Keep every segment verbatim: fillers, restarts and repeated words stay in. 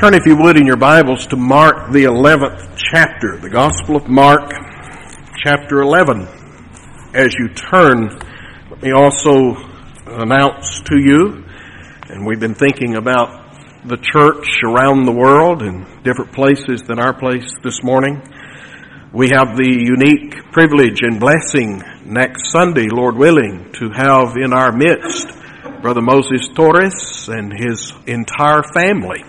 Turn, if you would, in your Bibles to Mark, the eleventh chapter, the Gospel of Mark, chapter eleven. As you turn, let me also announce to you, and we've been thinking about the church around the world and different places than our place this morning. We have the unique privilege and blessing next Sunday, Lord willing, to have in our midst Brother Moses Torres and his entire family.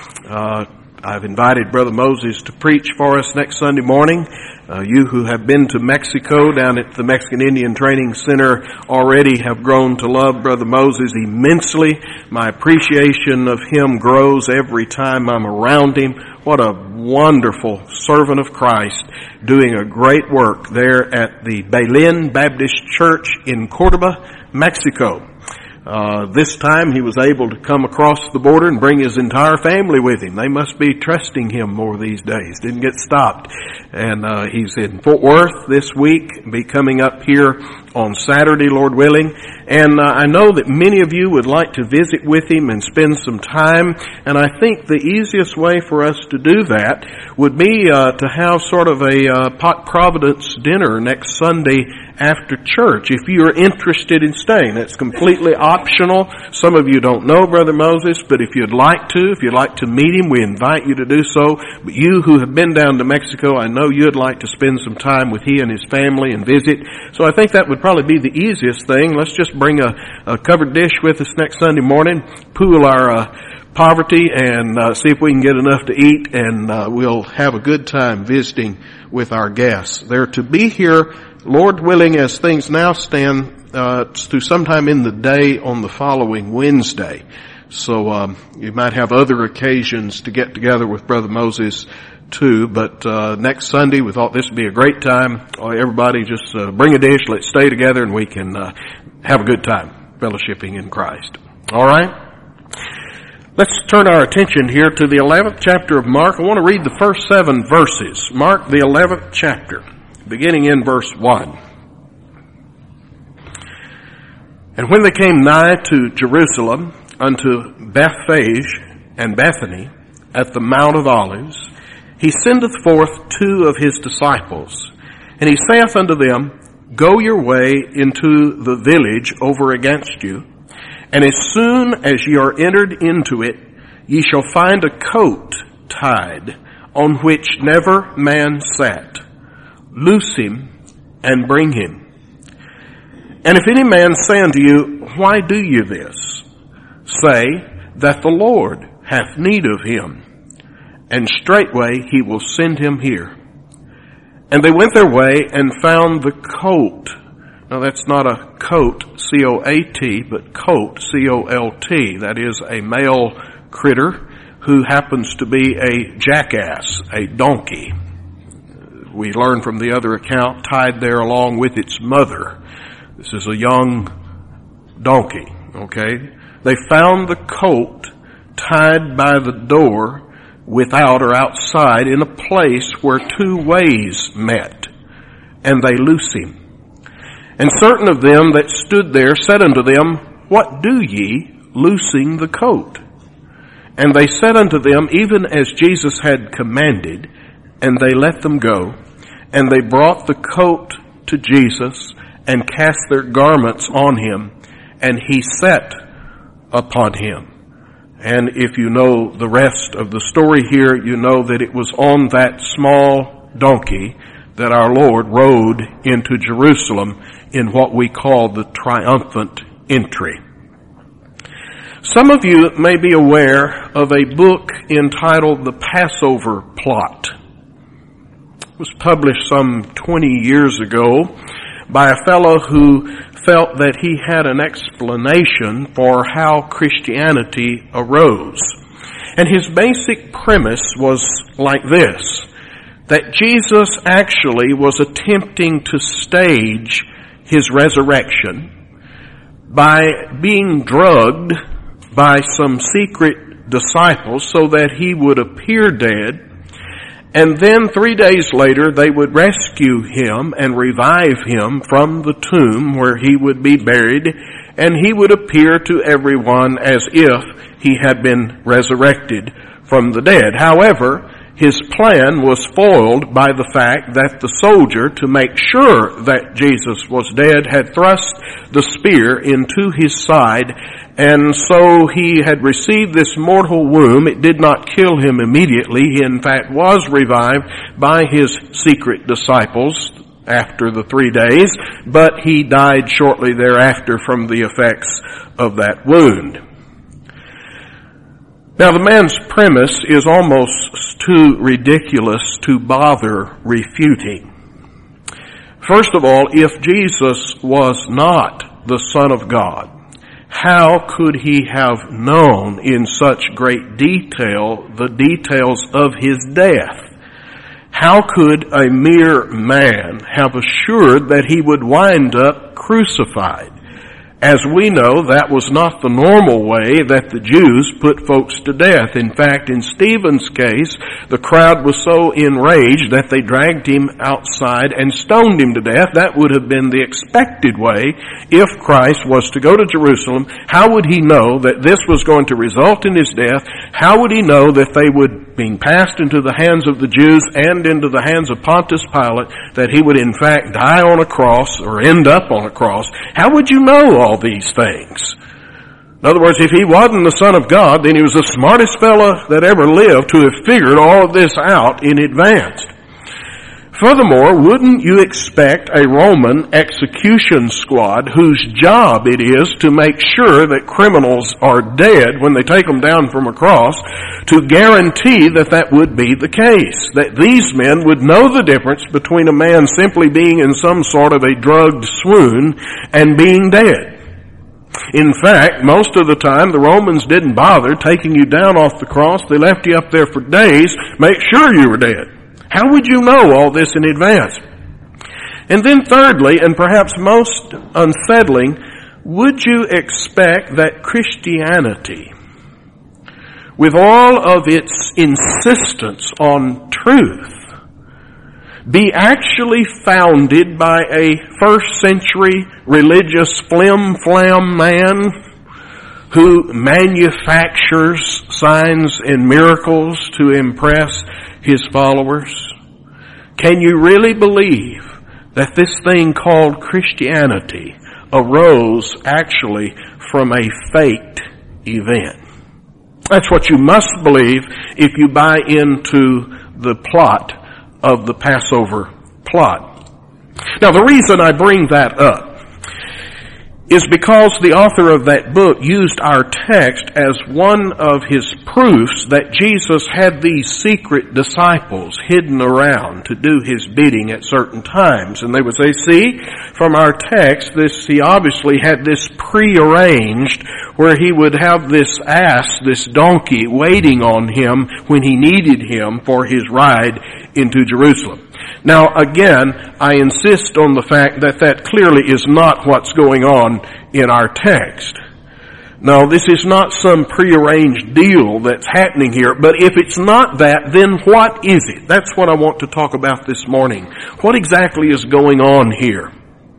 Uh, I've invited Brother Moses to preach for us next Sunday morning. Uh, you who have been to Mexico down at the Mexican Indian Training Center already have grown to love Brother Moses immensely. My appreciation of him grows every time I'm around him. What a wonderful servant of Christ doing a great work there at the Belén Baptist Church in Cordoba, Mexico. Uh, this time he was able to come across the border and bring his entire family with him. They must be trusting him more these days. Didn't get stopped. And, uh, he's in Fort Worth this week, be coming up here on Saturday, Lord willing. And, uh, I know that many of you would like to visit with him and spend some time. And I think the easiest way for us to do that would be, uh, to have sort of a, uh, Pot Providence dinner next Sunday after church, if you are interested in staying. It's completely optional. Some of you don't know Brother Moses, but if you'd like to, if you'd like to meet him, we invite you to do so. But you who have been down to Mexico, I know you'd like to spend some time with he and his family and visit. So I think that would probably be the easiest thing. Let's just bring a, a covered dish with us next Sunday morning, pool our uh, poverty, and uh, see if we can get enough to eat, and uh, we'll have a good time visiting with our guests. They're to be here, Lord willing, as things now stand, uh, to sometime in the day on the following Wednesday. So, um, you might have other occasions to get together with Brother Moses too, but, uh, next Sunday we thought this would be a great time. Oh, everybody just, uh, bring a dish, let's stay together, and we can, uh, have a good time fellowshipping in Christ. Alright? Let's turn our attention here to the eleventh chapter of Mark. I want to read the first seven verses. Mark, the eleventh chapter, beginning in verse one. And when they came nigh to Jerusalem, unto Bethphage and Bethany, at the Mount of Olives, he sendeth forth two of his disciples. And he saith unto them, Go your way into the village over against you, and as soon as ye are entered into it, ye shall find a coat tied, on which never man sat. Loose him, and bring him. And if any man say unto you, Why do you this? Say, that the Lord hath need of him, and straightway he will send him here. And they went their way, and found the coat. Now that's not a coat, C O A T, but colt, C O L T. That is a male critter who happens to be a jackass, a donkey. We learn from the other account, tied there along with its mother. This is a young donkey, okay? They found the colt tied by the door without or outside in a place where two ways met, and they loose him. And certain of them that stood there said unto them, What do ye, loosing the coat? And they said unto them, even as Jesus had commanded, and they let them go. And they brought the coat to Jesus, and cast their garments on him, and he sat upon him. And if you know the rest of the story here, you know that it was on that small donkey that our Lord rode into Jerusalem in what we call the triumphant entry. Some of you may be aware of a book entitled The Passover Plot. It was published some twenty years ago by a fellow who felt that he had an explanation for how Christianity arose. And his basic premise was like this, that Jesus actually was attempting to stage his resurrection by being drugged by some secret disciples so that he would appear dead, and then three days later they would rescue him and revive him from the tomb where he would be buried, and he would appear to everyone as if he had been resurrected from the dead. However, his plan was foiled by the fact that the soldier, to make sure that Jesus was dead, had thrust the spear into his side, and so he had received this mortal wound. It did not kill him immediately. He, in fact, was revived by his secret disciples after the three days, but he died shortly thereafter from the effects of that wound. Now, the man's premise is almost too ridiculous to bother refuting. First of all, if Jesus was not the Son of God, how could he have known in such great detail the details of his death? How could a mere man have assured that he would wind up crucified? As we know, that was not the normal way that the Jews put folks to death. In fact, in Stephen's case, the crowd was so enraged that they dragged him outside and stoned him to death. That would have been the expected way if Christ was to go to Jerusalem. How would he know that this was going to result in his death? How would he know that they would, being passed into the hands of the Jews and into the hands of Pontius Pilate, that he would in fact die on a cross or end up on a cross? How would you know all these things? In other words, if he wasn't the Son of God, then he was the smartest fella that ever lived to have figured all of this out in advance. Furthermore, wouldn't you expect a Roman execution squad whose job it is to make sure that criminals are dead when they take them down from a cross to guarantee that that would be the case, that these men would know the difference between a man simply being in some sort of a drugged swoon and being dead? In fact, most of the time, the Romans didn't bother taking you down off the cross. They left you up there for days, make sure you were dead. How would you know all this in advance? And then thirdly, and perhaps most unsettling, would you expect that Christianity, with all of its insistence on truth, be actually founded by a first century religious flim-flam man who manufactures signs and miracles to impress his followers? Can you really believe that this thing called Christianity arose actually from a faked event? That's what you must believe if you buy into the plot of the Passover plot. Now, the reason I bring that up is because the author of that book used our text as one of his proofs that Jesus had these secret disciples hidden around to do his bidding at certain times. And they would say, see, from our text, this, he obviously had this prearranged where he would have this ass, this donkey, waiting on him when he needed him for his ride into Jerusalem. Now, again, I insist on the fact that that clearly is not what's going on in our text. No, this is not some prearranged deal that's happening here. But if it's not that, then what is it? That's what I want to talk about this morning. What exactly is going on here?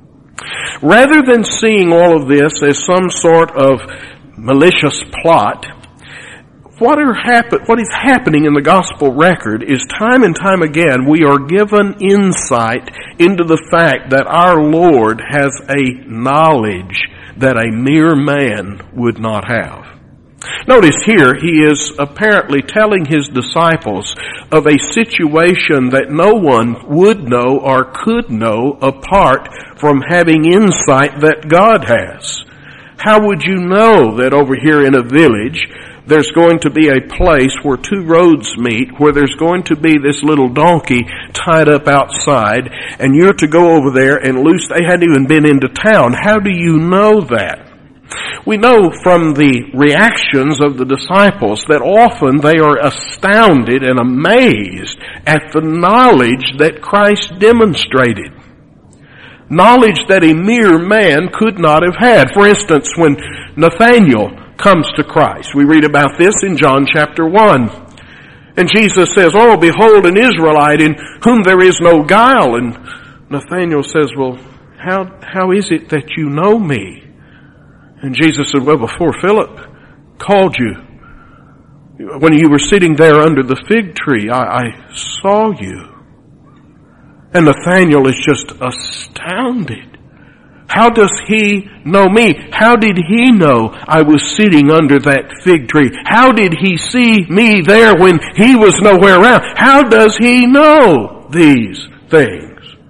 Rather than seeing all of this as some sort of malicious plot, What, are happen- what is happening in the gospel record is time and time again we are given insight into the fact that our Lord has a knowledge that a mere man would not have. Notice here he is apparently telling his disciples of a situation that no one would know or could know apart from having insight that God has. How would you know that over here in a village there's going to be a place where two roads meet, where there's going to be this little donkey tied up outside, and you're to go over there and loose? They hadn't even been into town. How do you know that? We know from the reactions of the disciples that often they are astounded and amazed at the knowledge that Christ demonstrated. Knowledge that a mere man could not have had. For instance, when Nathanael comes to Christ, we read about this in John chapter one. And Jesus says, "Oh, behold an Israelite in whom there is no guile." And Nathanael says, "Well, how how is it that you know me?" And Jesus said, "Well, before Philip called you, when you were sitting there under the fig tree, I, I saw you. And Nathanael is just astounded. How does he know me? How did he know I was sitting under that fig tree? How did he see me there when he was nowhere around? How does he know these things?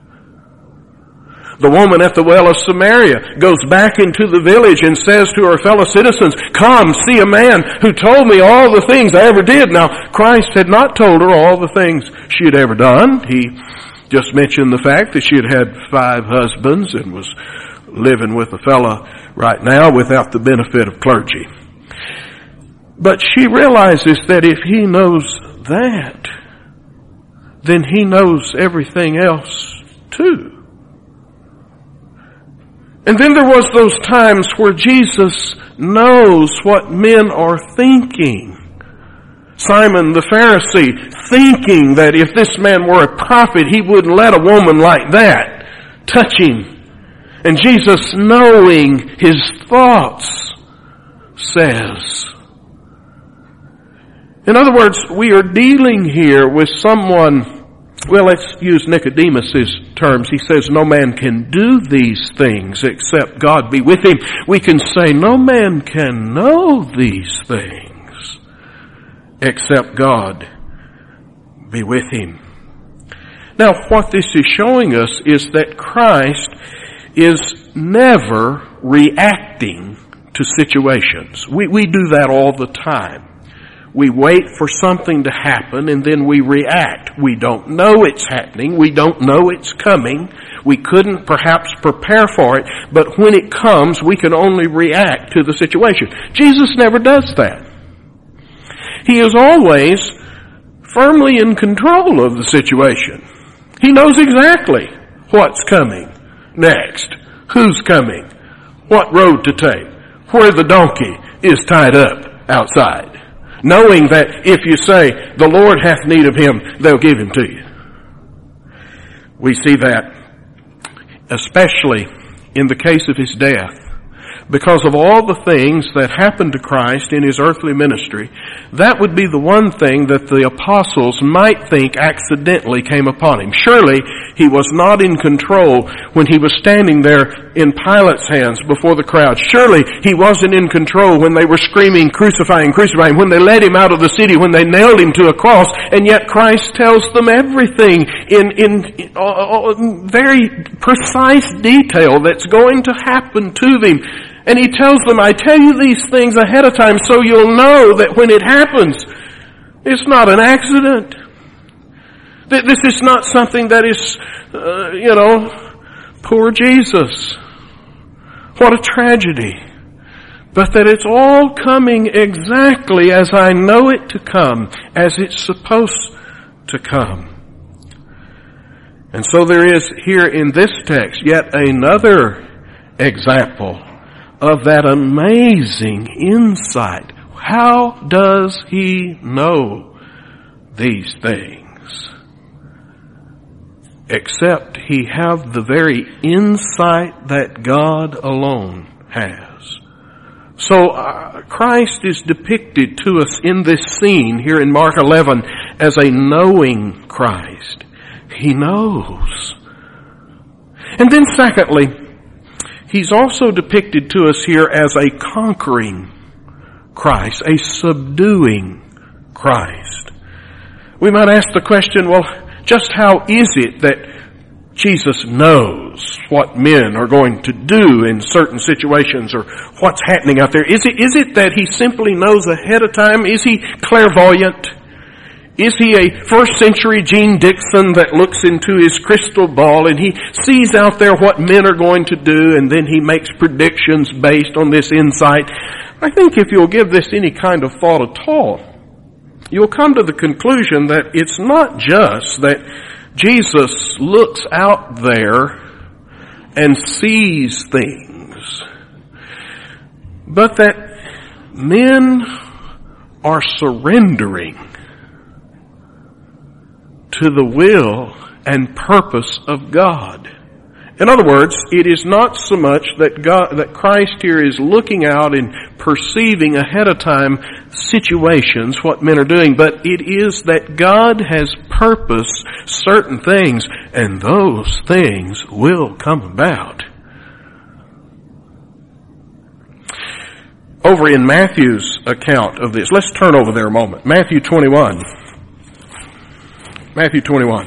The woman at the well of Samaria goes back into the village and says to her fellow citizens, "Come, see a man who told me all the things I ever did." Now, Christ had not told her all the things she had ever done. He just mentioned the fact that she had had five husbands and was living with a fellow right now without the benefit of clergy. But she realizes that if he knows that, then he knows everything else too. And then there was those times where Jesus knows what men are thinking. Simon the Pharisee thinking that if this man were a prophet, he wouldn't let a woman like that touch him. And Jesus, knowing his thoughts, says. In other words, we are dealing here with someone. Well, let's use Nicodemus's terms. He says, no man can do these things except God be with him. We can say, no man can know these things except God be with him. Now, what this is showing us is that Christ is never reacting to situations. We, we do that all the time. We wait for something to happen and then we react. We don't know it's happening. We don't know it's coming. We couldn't perhaps prepare for it, but when it comes, we can only react to the situation. Jesus never does that. He is always firmly in control of the situation. He knows exactly what's coming next, who's coming, what road to take, where the donkey is tied up outside. Knowing that if you say, the Lord hath need of him, they'll give him to you. We see that especially in the case of his death. Because of all the things that happened to Christ in his earthly ministry, that would be the one thing that the apostles might think accidentally came upon him. Surely he was not in control when he was standing there in Pilate's hands before the crowd. Surely he wasn't in control when they were screaming, crucifying, crucifying, when they led him out of the city, when they nailed him to a cross, and yet Christ tells them everything in, in, in uh, very precise detail that's going to happen to them. And he tells them, I tell you these things ahead of time so you'll know that when it happens, it's not an accident. This is not something that is, uh, you know, poor Jesus. What a tragedy. But that it's all coming exactly as I know it to come, as it's supposed to come. And so there is here in this text yet another example of that amazing insight. How does he know these things? Except he have the very insight that God alone has. So uh, Christ is depicted to us in this scene here in Mark eleven as a knowing Christ. He knows. And then secondly, he's also depicted to us here as a conquering Christ, a subduing Christ. We might ask the question, well, just how is it that Jesus knows what men are going to do in certain situations or what's happening out there? Is it, is it that he simply knows ahead of time? Is he clairvoyant? Is he a first century Gene Dixon that looks into his crystal ball and he sees out there what men are going to do and then he makes predictions based on this insight? I think if you'll give this any kind of thought at all, you'll come to the conclusion that it's not just that Jesus looks out there and sees things, but that men are surrendering to the will and purpose of God. In other words, it is not so much that God, that Christ here is looking out and perceiving ahead of time situations, what men are doing, but it is that God has purposed certain things, and those things will come about. Over in Matthew's account of this, let's turn over there a moment. Matthew twenty-one. Matthew twenty-one.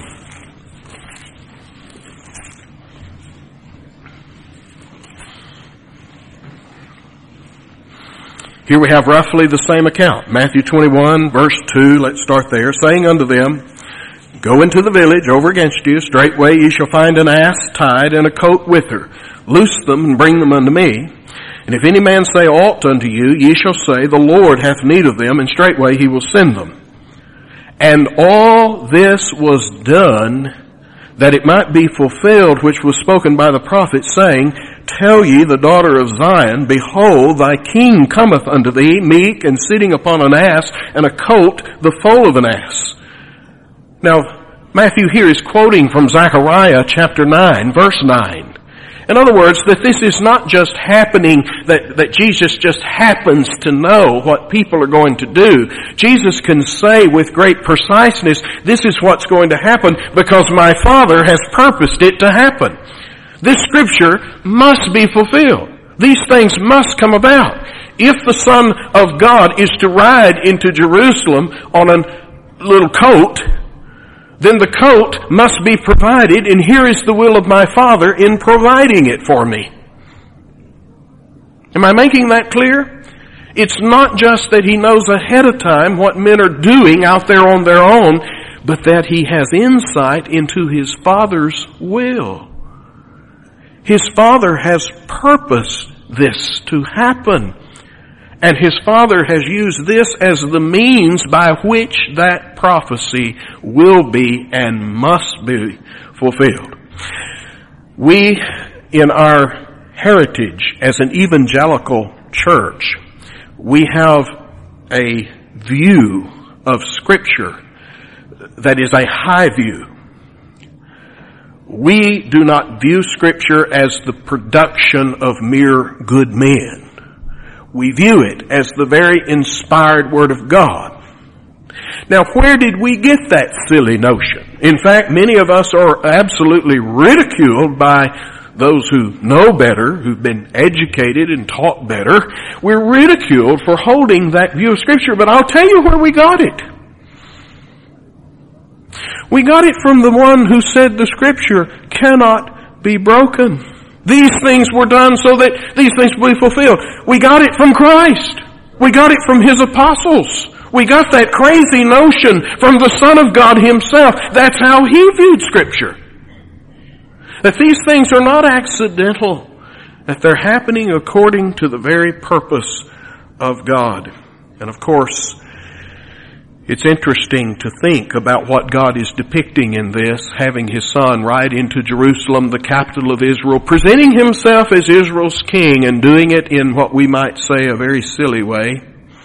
Here we have roughly the same account. Matthew twenty-one, verse two, let's start there. Saying unto them, Go into the village over against you, straightway ye shall find an ass tied and a coat with her. Loose them and bring them unto me. And if any man say aught unto you, ye shall say, The Lord hath need of them, and straightway he will send them. And all this was done, that it might be fulfilled which was spoken by the prophet, saying, Tell ye the daughter of Zion, Behold, thy king cometh unto thee, meek, and sitting upon an ass, and a coat, the foal of an ass. Now, Matthew here is quoting from Zechariah chapter nine, verse nine. In other words, that this is not just happening, that, that Jesus just happens to know what people are going to do. Jesus can say with great preciseness, this is what's going to happen because my Father has purposed it to happen. This scripture must be fulfilled. These things must come about. If the Son of God is to ride into Jerusalem on a little coat, then the coat must be provided, and here is the will of my Father in providing it for me. Am I making that clear? It's not just that he knows ahead of time what men are doing out there on their own, but that he has insight into his Father's will. His Father has purposed this to happen. And his Father has used this as the means by which that prophecy will be and must be fulfilled. We, in our heritage as an evangelical church, we have a view of Scripture that is a high view. We do not view Scripture as the production of mere good men. We view it as the very inspired Word of God. Now, where did we get that silly notion? In fact, many of us are absolutely ridiculed by those who know better, who've been educated and taught better. We're ridiculed for holding that view of Scripture, but I'll tell you where we got it. We got it from the one who said the Scripture cannot be broken. These things were done so that these things will be fulfilled. We got it from Christ. We got it from His apostles. We got that crazy notion from the Son of God Himself. That's how He viewed Scripture. That these things are not accidental. That they're happening according to the very purpose of God. And of course, it's interesting to think about what God is depicting in this, having His Son ride into Jerusalem, the capital of Israel, presenting Himself as Israel's king and doing it in what we might say a very silly way.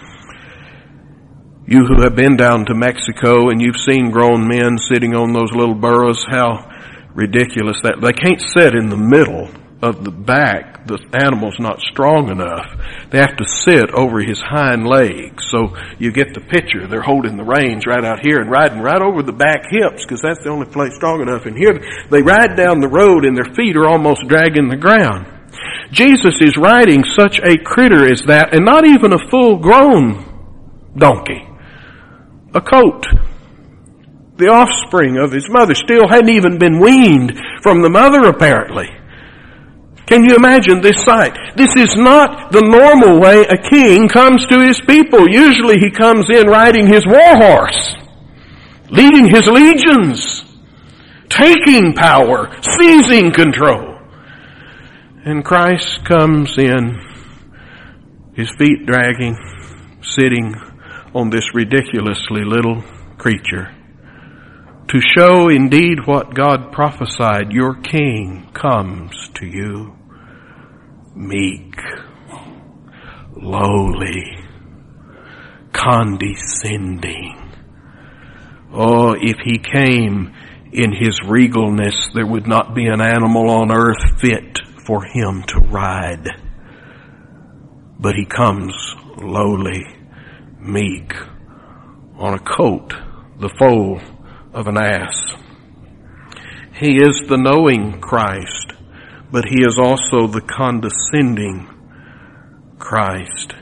You who have been down to Mexico and you've seen grown men sitting on those little burros, how ridiculous that. They can't sit in the middle of the back. The animal's not strong enough. They have to sit over his hind legs. So you get the picture. They're holding the reins right out here and riding right over the back hips because that's the only place strong enough. And here they ride down the road and their feet are almost dragging the ground. Jesus is riding such a critter as that, and not even a full-grown donkey. A colt. The offspring of his mother still hadn't even been weaned from the mother, apparently. Can you imagine this sight? This is not the normal way a king comes to his people. Usually he comes in riding his war horse, leading his legions, taking power, seizing control. And Christ comes in, his feet dragging, sitting on this ridiculously little creature, to show indeed what God prophesied, your king comes to you. Meek, lowly, condescending. Oh, if he came in his regalness, there would not be an animal on earth fit for him to ride. But he comes lowly, meek, on a coat, the foal of an ass. He is the knowing Christ, but he is also the condescending Christ.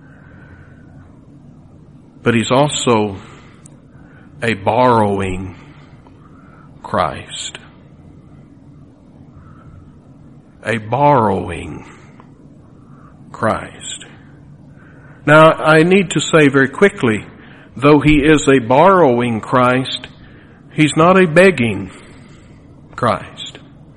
But he's also a borrowing Christ. A borrowing Christ. Now, I need to say very quickly, though he is a borrowing Christ, he's not a begging Christ.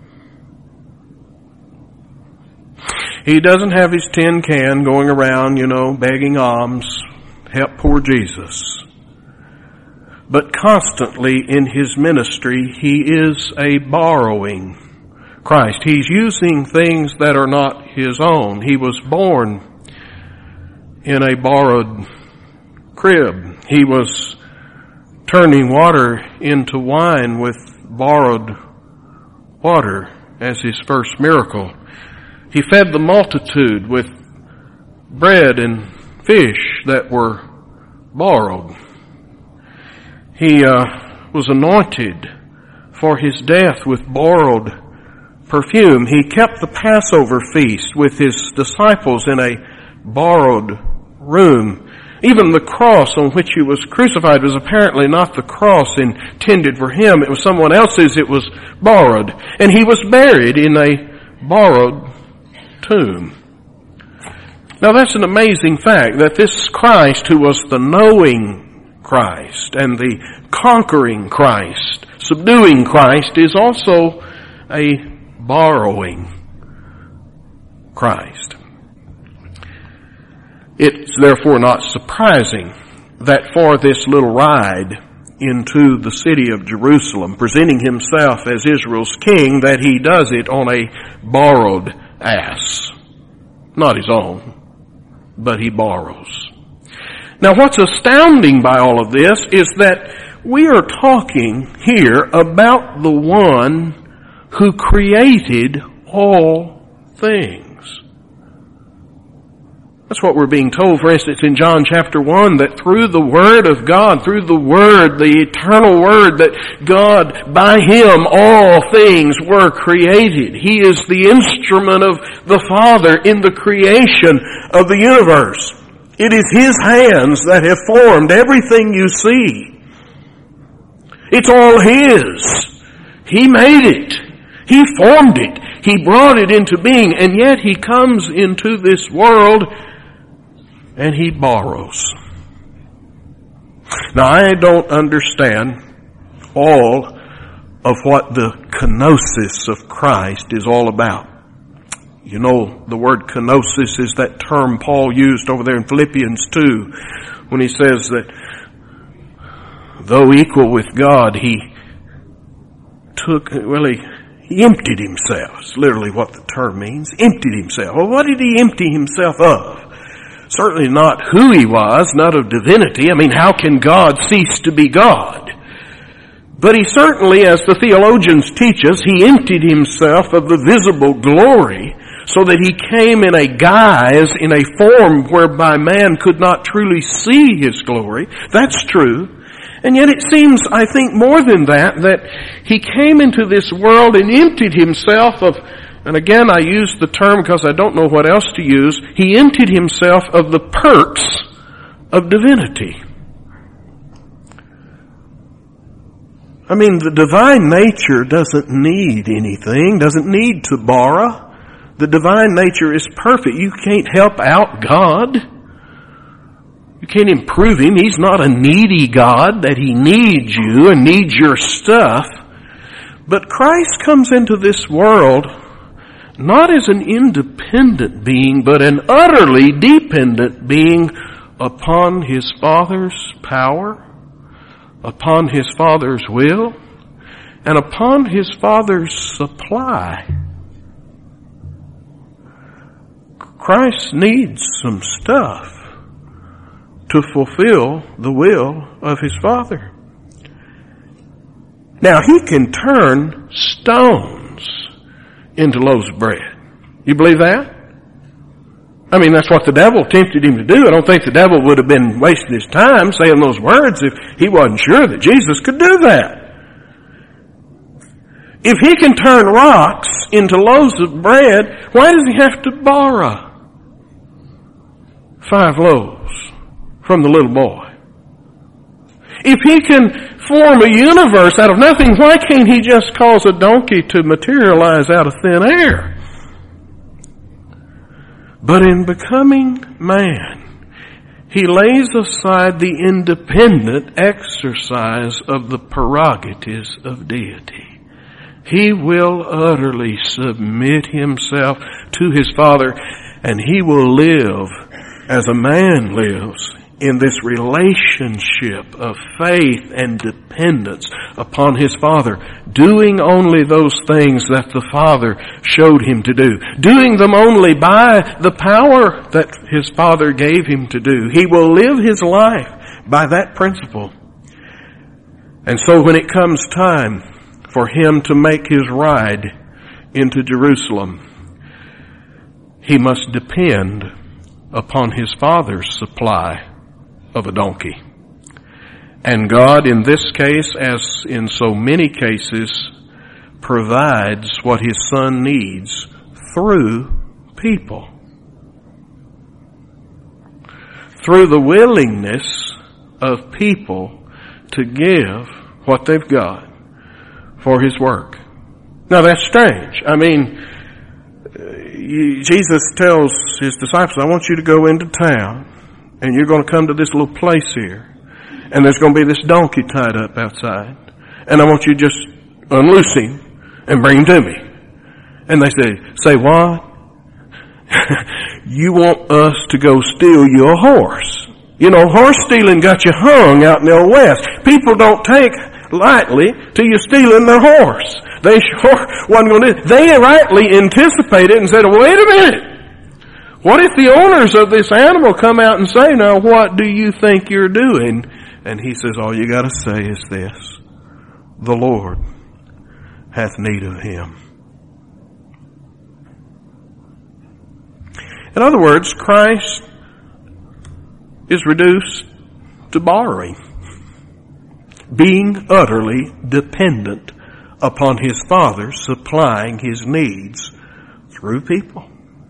He doesn't have his tin can going around, you know, begging alms, help poor Jesus. But constantly in his ministry, he is a borrowing Christ. He's using things that are not his own. He was born in a borrowed crib. He was turning water into wine with borrowed water as his first miracle. He fed the multitude with bread and fish that were borrowed. He uh, was anointed for his death with borrowed perfume. He kept the Passover feast with his disciples in a borrowed room. Even the cross on which he was crucified was apparently not the cross intended for him. It was someone else's. It was borrowed. And he was buried in a borrowed tomb. Now that's an amazing fact, that this Christ, who was the knowing Christ and the conquering Christ, subduing Christ, is also a borrowing Christ. It's therefore not surprising that for this little ride into the city of Jerusalem, presenting himself as Israel's king, that he does it on a borrowed ass. Not his own, but he borrows. Now what's astounding by all of this is that we are talking here about the one who created all things. That's what we're being told, for instance, in John chapter one, that through the Word of God, through the Word, the eternal Word, that God, by Him, all things were created. He is the instrument of the Father in the creation of the universe. It is His hands that have formed everything you see. It's all His. He made it. He formed it. He brought it into being, and yet He comes into this world and He borrows. Now, I don't understand all of what the kenosis of Christ is all about. You know, the word kenosis is that term Paul used over there in Philippians two, when he says that though equal with God, he took, well, he, he emptied himself. It's literally what the term means. Emptied himself. Well, what did he empty himself of? Certainly not who he was, not of divinity. I mean, how can God cease to be God? But he certainly, as the theologians teach us, he emptied himself of the visible glory so that he came in a guise, in a form whereby man could not truly see his glory. That's true. And yet it seems, I think, more than that, that he came into this world and emptied himself of, and again I use the term because I don't know what else to use, he emptied himself of the perks of divinity. I mean, the divine nature doesn't need anything, doesn't need to borrow. The divine nature is perfect. You can't help out God. You can't improve Him. He's not a needy God that He needs you and needs your stuff. But Christ comes into this world not as an independent being, but an utterly dependent being upon His Father's power, upon His Father's will, and upon His Father's supply. Christ needs some stuff to fulfill the will of His Father. Now he can turn stones into loaves of bread. You believe that? I mean, that's what the devil tempted him to do. I don't think the devil would have been wasting his time saying those words if he wasn't sure that Jesus could do that. If he can turn rocks into loaves of bread, why does he have to borrow five loaves from the little boy? If he can form a universe out of nothing, why can't he just cause a donkey to materialize out of thin air? But in becoming man, he lays aside the independent exercise of the prerogatives of deity. He will utterly submit himself to his Father, and he will live as a man lives, in this relationship of faith and dependence upon his Father, doing only those things that the Father showed him to do, doing them only by the power that his Father gave him to do. He will live his life by that principle. And so when it comes time for him to make his ride into Jerusalem, he must depend upon his Father's supply of a donkey. And God, in this case, as in so many cases, provides what his Son needs through people. Through the willingness of people to give what they've got for his work. Now that's strange. I mean, Jesus tells his disciples, I want you to go into town, and you're going to come to this little place here, and there's going to be this donkey tied up outside, and I want you to just unloose him and bring him to me. And they say, say what? You want us to go steal your horse? You know, horse stealing got you hung out in the old West. People don't take lightly to you stealing their horse. They sure wasn't going to do it. They rightly anticipated and said, wait a minute. What if the owners of this animal come out and say, now what do you think you're doing? And he says, all you got to say is this: the Lord hath need of him. In other words, Christ is reduced to borrowing, being utterly dependent upon his Father supplying his needs through people.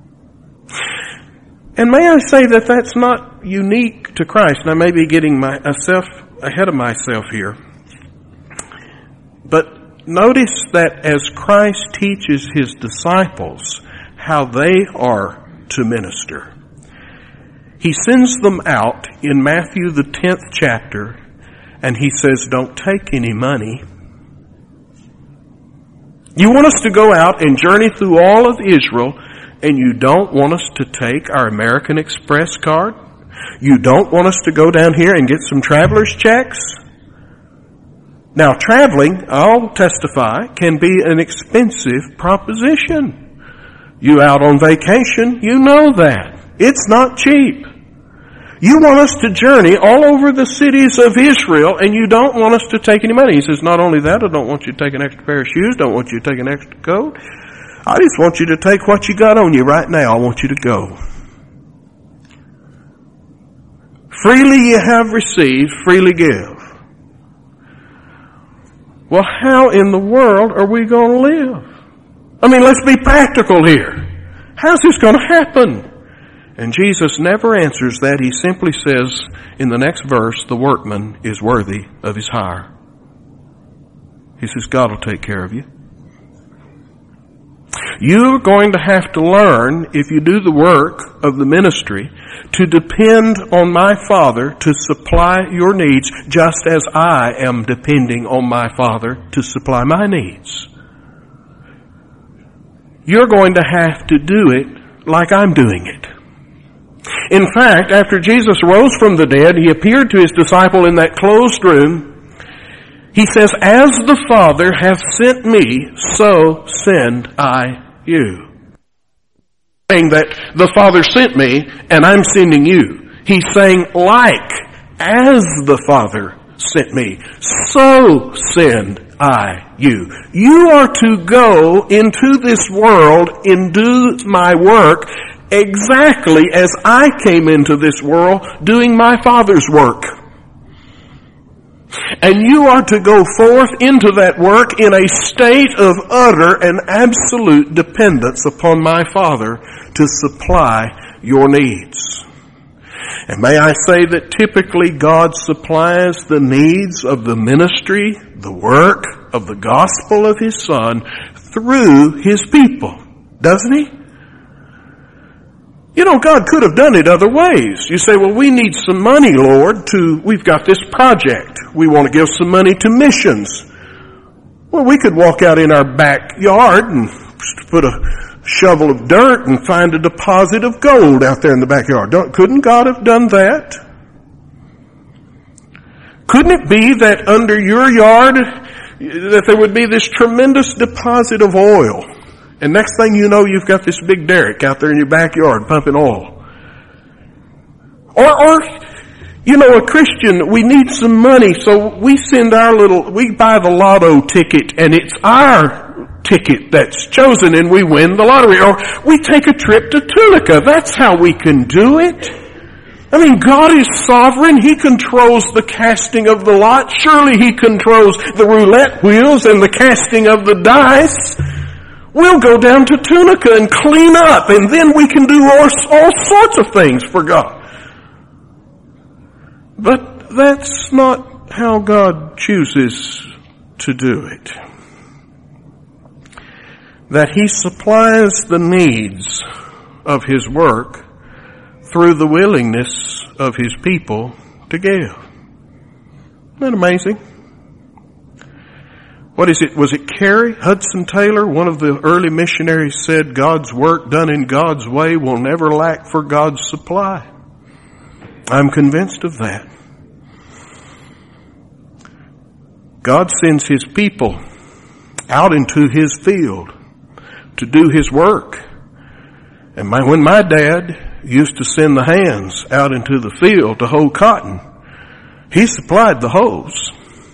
And may I say that that's not unique to Christ. And I may be getting myself ahead of myself here. But notice that as Christ teaches his disciples how they are to minister, he sends them out in Matthew the tenth chapter, and he says, don't take any money. You want us to go out and journey through all of Israel, and you don't want us to take our American Express card? You don't want us to go down here and get some traveler's checks? Now, traveling, I'll testify, can be an expensive proposition. You out on vacation, you know that. It's not cheap. You want us to journey all over the cities of Israel, and you don't want us to take any money. He says, not only that, I don't want you to take an extra pair of shoes, don't want you to take an extra coat. I just want you to take what you got on you right now. I want you to go. Freely you have received, freely give. Well, how in the world are we going to live? I mean, let's be practical here. How's this going to happen? And Jesus never answers that. He simply says in the next verse, the workman is worthy of his hire. He says, God will take care of you. You're going to have to learn, if you do the work of the ministry, to depend on my Father to supply your needs, just as I am depending on my Father to supply my needs. You're going to have to do it like I'm doing it. In fact, after Jesus rose from the dead, he appeared to his disciple in that closed room. He says, as the Father hath sent me, so send I you. Saying that the Father sent me and I'm sending you. He's saying, like as the Father sent me, so send I, you. You are to go into this world and do my work exactly as I came into this world doing my Father's work. And you are to go forth into that work in a state of utter and absolute dependence upon my Father to supply your needs. And may I say that typically God supplies the needs of the ministry, the work of the gospel of His Son through His people, doesn't He? You know, God could have done it other ways. You say, well, we need some money, Lord, to, we've got this project. We want to give some money to missions. Well, we could walk out in our backyard and put a shovel of dirt and find a deposit of gold out there in the backyard. Don't, couldn't God have done that? Couldn't it be that under your yard that there would be this tremendous deposit of oil? And next thing you know, you've got this big derrick out there in your backyard pumping oil. Or, or, you know, a Christian, we need some money, so we send our little, we buy the lotto ticket, and it's our ticket that's chosen, and we win the lottery. Or we take a trip to Tunica. That's how we can do it. I mean, God is sovereign. He controls the casting of the lot. Surely He controls the roulette wheels and the casting of the dice. We'll go down to Tunica and clean up, and then we can do all, all sorts of things for God. But that's not how God chooses to do it. That He supplies the needs of His work through the willingness of His people to give. Isn't that amazing? What is it? Was it Carey? Hudson Taylor, one of the early missionaries, said, God's work done in God's way will never lack for God's supply. I'm convinced of that. God sends His people out into His field to do His work. And my, when my dad used to send the hands out into the field to hoe cotton, he supplied the hoes.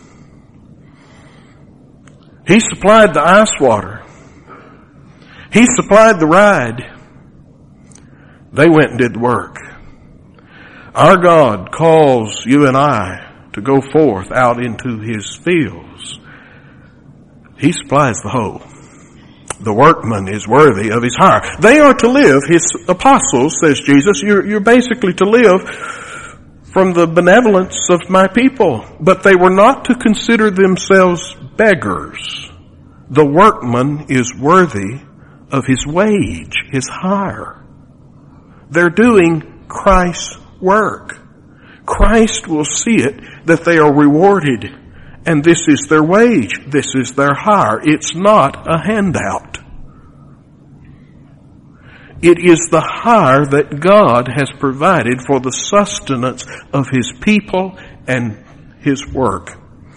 He supplied the ice water. He supplied the ride. They went and did the work. Our God calls you and I to go forth out into His fields. He supplies the hoe. The workman is worthy of his hire. They are to live, His apostles, says Jesus, you're, you're basically to live from the benevolence of my people. But they were not to consider themselves beggars. The workman is worthy of his wage, his hire. They're doing Christ's work. Christ will see it that they are rewarded, and this is their wage. This is their hire. It's not a handout. It is the hire that God has provided for the sustenance of His people and His work.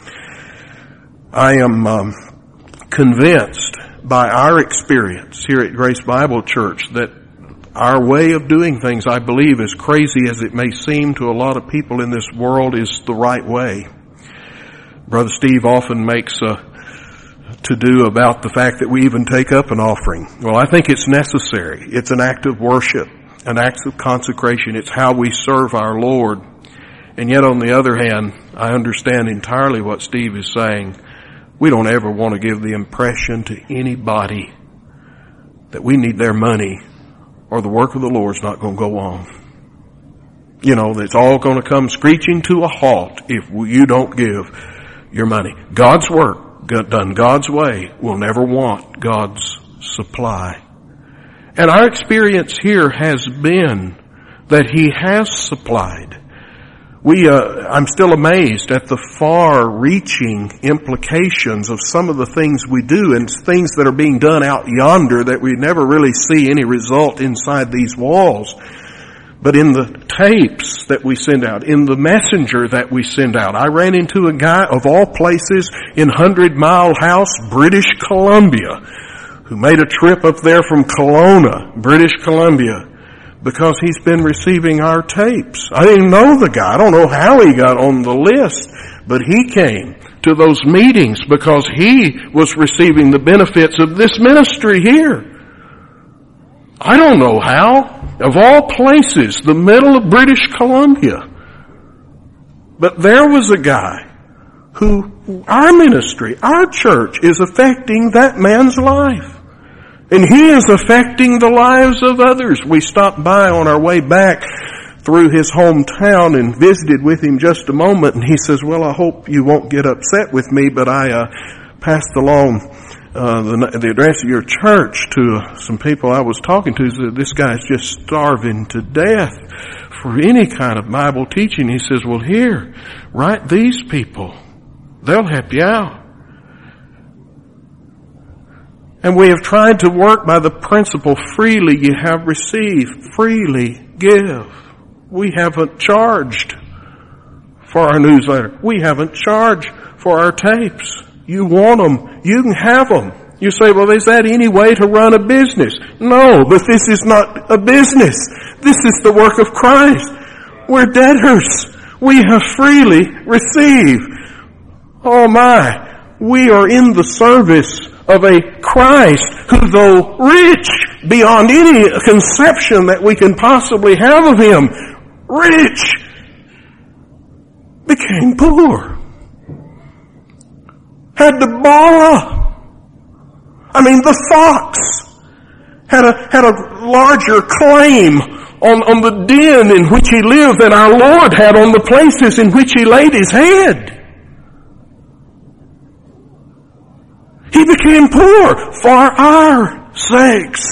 I am um, convinced by our experience here at Grace Bible Church that our way of doing things, I believe, as crazy as it may seem to a lot of people in this world, is the right way. Brother Steve often makes a to-do about the fact that we even take up an offering. Well, I think it's necessary. It's an act of worship, an act of consecration. It's how we serve our Lord. And yet, on the other hand, I understand entirely what Steve is saying. We don't ever want to give the impression to anybody that we need their money or the work of the Lord's not going to go on. You know, it's all going to come screeching to a halt if you don't give your money. God's work, done God's way, will never want God's supply. And our experience here has been that He has supplied. We, uh, I'm still amazed at the far-reaching implications of some of the things we do and things that are being done out yonder that we never really see any result inside these walls. But in the tapes that we send out, in the messenger that we send out, I ran into a guy of all places in Hundred Mile House, British Columbia, who made a trip up there from Kelowna, British Columbia, because he's been receiving our tapes. I didn't know the guy. I don't know how he got on the list, but he came to those meetings because he was receiving the benefits of this ministry here. I don't know how. Of all places, the middle of British Columbia. But there was a guy who, our ministry, our church is affecting that man's life. And he is affecting the lives of others. We stopped by on our way back through his hometown and visited with him just a moment. And he says, well, I hope you won't get upset with me, but I uh, passed along uh, the, the address of your church to uh, some people I was talking to. He said, this guy's just starving to death for any kind of Bible teaching. He says, well, here, write these people. They'll help you out. And we have tried to work by the principle, freely you have received, freely give. We haven't charged for our newsletter. We haven't charged for our tapes. You want them, you can have them. You say, well, is that any way to run a business? No, but this is not a business. This is the work of Christ. We're debtors. We have freely received. Oh my, we are in the service of a Christ who, though rich beyond any conception that we can possibly have of him, rich, became poor. Had to borrow. I mean, the fox had a, had a larger claim on, on the den in which he lived than our Lord had on the places in which he laid his head. He became poor for our sakes,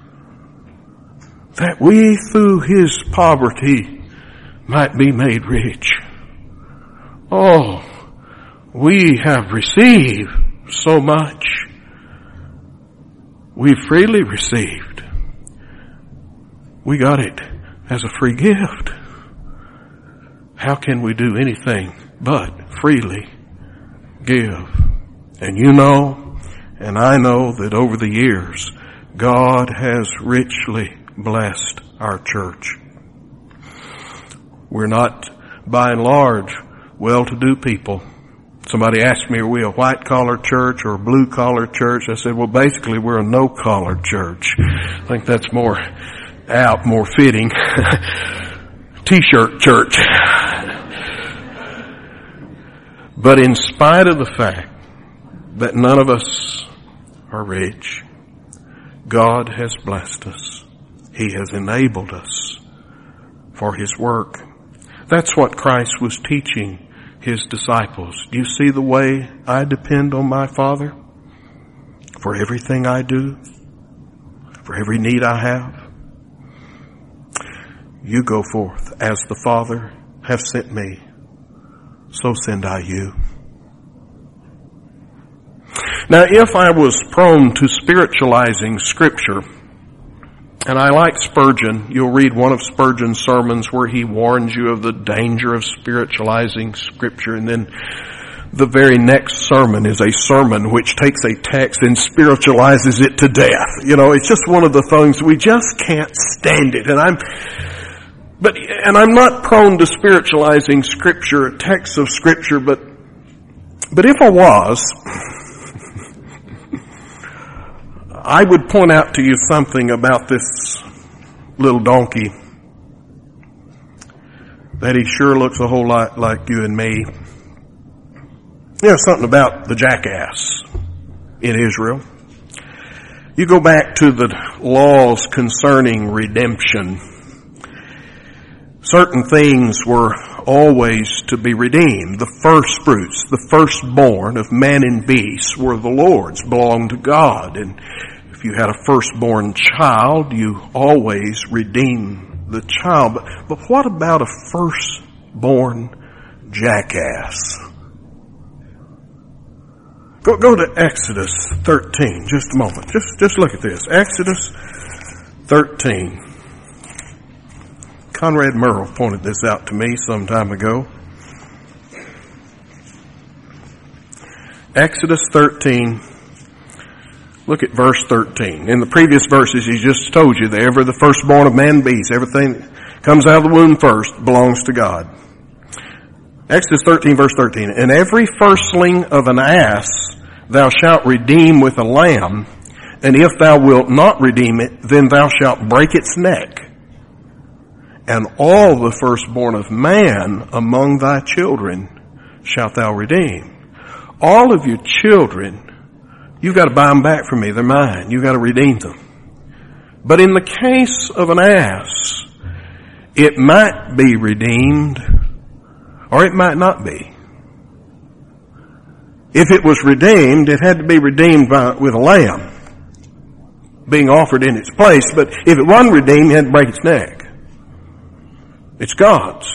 that we through his poverty might be made rich. Oh, we have received so much. We freely received. We got it as a free gift. How can we do anything but freely give? And you know, and I know that over the years, God has richly blessed our church. We're not, by and large, well-to-do people. Somebody asked me, are we a white-collar church or a blue-collar church? I said, well, basically, we're a no-collar church. I think that's more out, more fitting. T-shirt church. But in spite of the fact that none of us are rich, God has blessed us. He has enabled us for his work. That's what Christ was teaching his disciples. Do you see the way I depend on my Father for everything I do, for every need I have? You go forth as the Father hath sent me, so send I you. Now, if I was prone to spiritualizing Scripture, and I like Spurgeon, you'll read one of Spurgeon's sermons where he warns you of the danger of spiritualizing Scripture, and then the very next sermon is a sermon which takes a text and spiritualizes it to death. You know, it's just one of the things, we just can't stand it. And I'm, but, and I'm not prone to spiritualizing Scripture, texts of Scripture, but, but if I was, I would point out to you something about this little donkey, that he sure looks a whole lot like you and me. There's something about the jackass in Israel. You go back to the laws concerning redemption. Certain things were always to be redeemed. The first fruits, the firstborn of man and beast were the Lord's, belonged to God. And if you had a firstborn child, you always redeem the child. But, but what about a firstborn jackass? Go, go to Exodus thirteen, just a moment. Just, just look at this. Exodus thirteen. Conrad Merle pointed this out to me some time ago. Exodus thirteen. Look at verse thirteen. In the previous verses, he just told you that ever the firstborn of man and beast, everything that comes out of the womb first belongs to God. Exodus thirteen, verse thirteen. And every firstling of an ass thou shalt redeem with a lamb, and if thou wilt not redeem it, then thou shalt break its neck. And all the firstborn of man among thy children shalt thou redeem. All of your children, you've got to buy them back from me. They're mine. You've got to redeem them. But in the case of an ass, it might be redeemed, or it might not be. If it was redeemed, it had to be redeemed by, with a lamb being offered in its place. But if it wasn't redeemed, it had to break its neck. It's God's.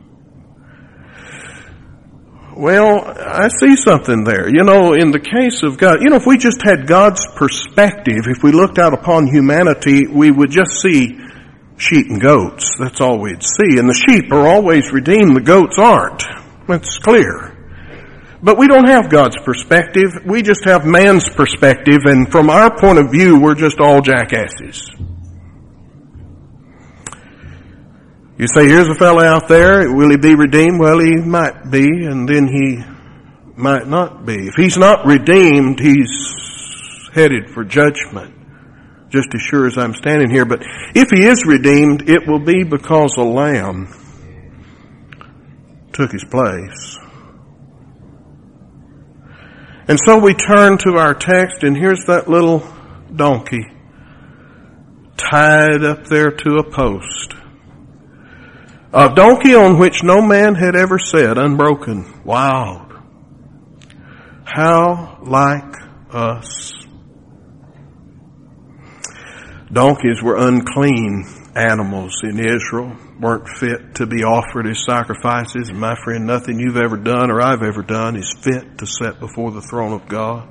Well, I see something there. You know, in the case of God, you know, if we just had God's perspective, if we looked out upon humanity, we would just see sheep and goats. That's all we'd see. And the sheep are always redeemed, the goats aren't. That's clear. But we don't have God's perspective. We just have man's perspective, and from our point of view, we're just all jackasses. You say, here's a fellow out there, will he be redeemed? Well, he might be, and then he might not be. If he's not redeemed, he's headed for judgment, just as sure as I'm standing here. But if he is redeemed, it will be because a lamb took his place. And so we turn to our text, and here's that little donkey tied up there to a post. A donkey on which no man had ever said, unbroken, wild. How like us. Donkeys were unclean animals in Israel, weren't fit to be offered as sacrifices. And my friend, nothing you've ever done or I've ever done is fit to set before the throne of God.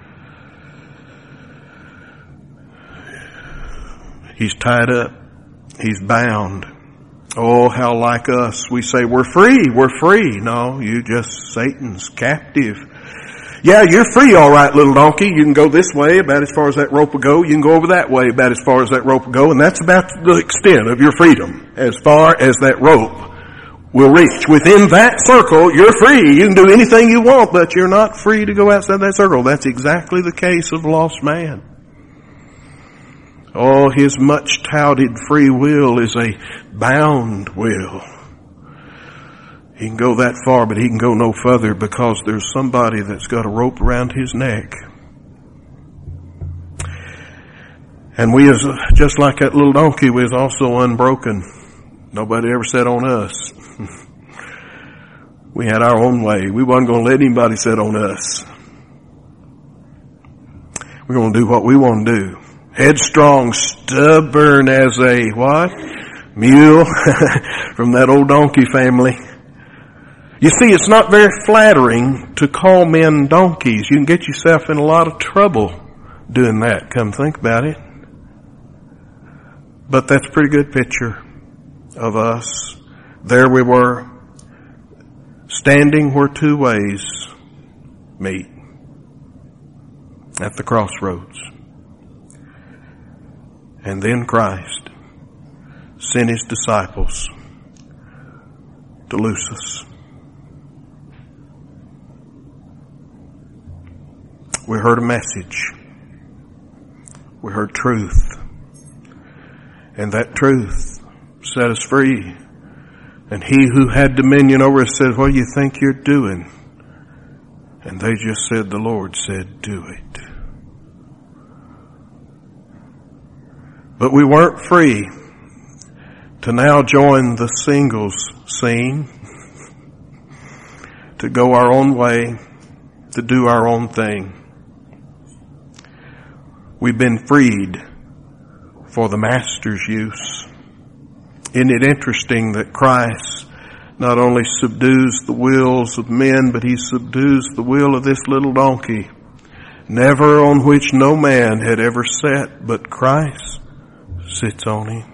He's tied up. He's bound. Oh, how like us. We say, we're free, we're free. No, you just Satan's captive. Yeah, you're free, all right, little donkey. You can go this way about as far as that rope will go. You can go over that way about as far as that rope will go. And that's about the extent of your freedom, as far as that rope will reach. Within that circle, you're free. You can do anything you want, but you're not free to go outside that circle. That's exactly the case of lost man. Oh, his much touted free will is a bound will. He can go that far, but he can go no further because there's somebody that's got a rope around his neck. And we, as just like that little donkey, was also unbroken. Nobody ever said on us. We had our own way. We wasn't going to let anybody sit on us. We're going to do what we want to do. Headstrong, stubborn as a what? Mule from that old donkey family. You see, it's not very flattering to call men donkeys. You can get yourself in a lot of trouble doing that, come think about it. But that's a pretty good picture of us. There we were, standing where two ways meet, at the crossroads. And then Christ sent his disciples to loose us. We heard a message. We heard truth. And that truth set us free. And he who had dominion over us said, what do you think you're doing? And they just said, the Lord said, do it. But we weren't free to now join the singles scene, to go our own way, to do our own thing. We've been freed for the Master's use. Isn't it interesting that Christ not only subdues the wills of men, but he subdues the will of this little donkey, never on which no man had ever sat, but Christ sits on him.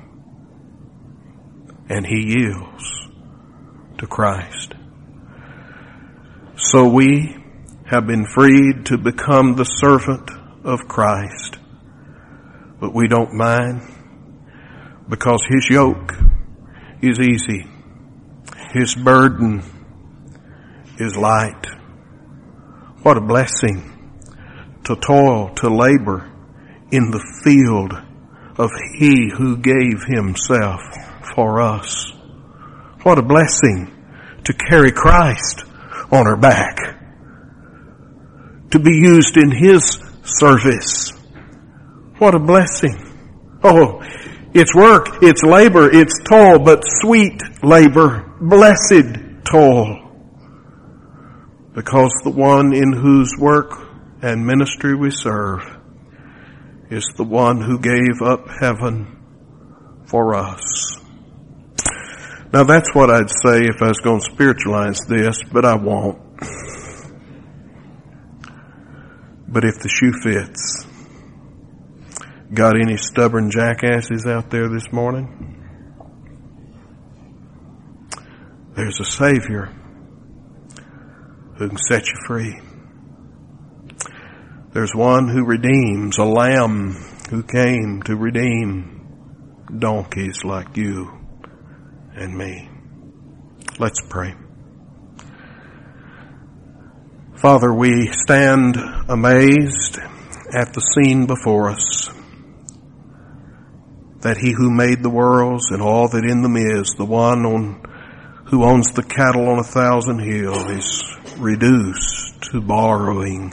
And he yields to Christ. So we have been freed to become the servant of Christ. But we don't mind, because his yoke is easy. His burden is light. What a blessing to toil, to labor in the field of He who gave Himself for us. What a blessing to carry Christ on our back, to be used in His service. What a blessing. Oh, it's work, it's labor, it's toil, but sweet labor, blessed toil. Because the one in whose work and ministry we serve is the one who gave up heaven for us. Now that's what I'd say if I was going to spiritualize this, but I won't. But if the shoe fits, got any stubborn jackasses out there this morning? There's a Savior who can set you free. There's one who redeems, a lamb who came to redeem donkeys like you and me. Let's pray. Father, we stand amazed at the scene before us, that He who made the worlds and all that in them is, the one on, who owns the cattle on a thousand hills, is reduced to borrowing.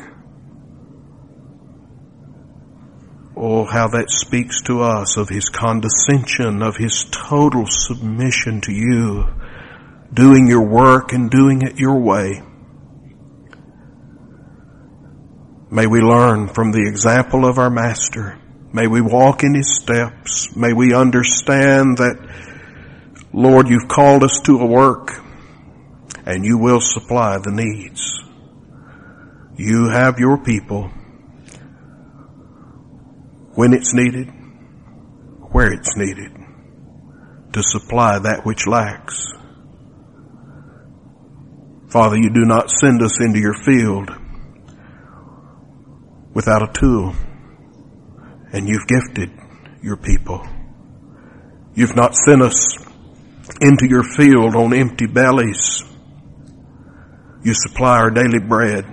Oh, how that speaks to us of His condescension, of His total submission to you, doing your work and doing it your way. May we learn from the example of our Master. May we walk in His steps. May we understand that, Lord, you've called us to a work and you will supply the needs. You have your people when it's needed, where it's needed, to supply that which lacks. Father, you do not send us into your field without a tool, and you've gifted your people. You've not sent us into your field on empty bellies. You supply our daily bread.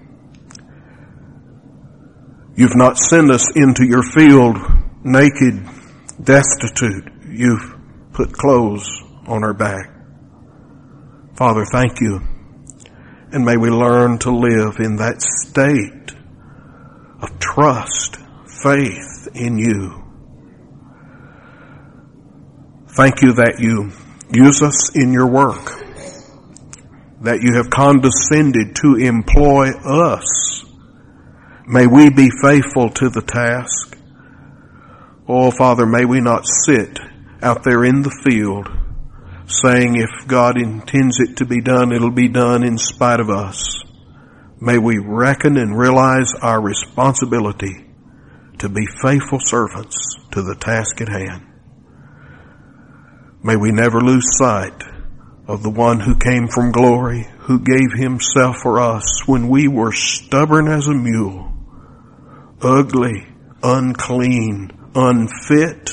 You've not sent us into your field naked, destitute. You've put clothes on our back. Father, thank you. And may we learn to live in that state of trust, faith in you. Thank you that you use us in your work, that you have condescended to employ us. May we be faithful to the task. Oh, Father, may we not sit out there in the field saying if God intends it to be done, it'll be done in spite of us. May we reckon and realize our responsibility to be faithful servants to the task at hand. May we never lose sight of the one who came from glory, who gave himself for us when we were stubborn as a mule, ugly, unclean, unfit,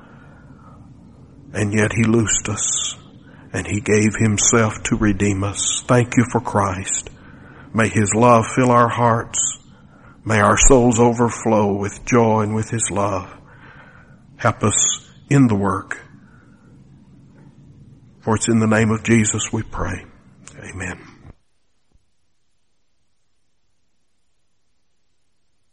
and yet he loosed us and he gave himself to redeem us. Thank you for Christ. May his love fill our hearts. May our souls overflow with joy and with his love. Help us in the work. For it's in the name of Jesus we pray. Amen.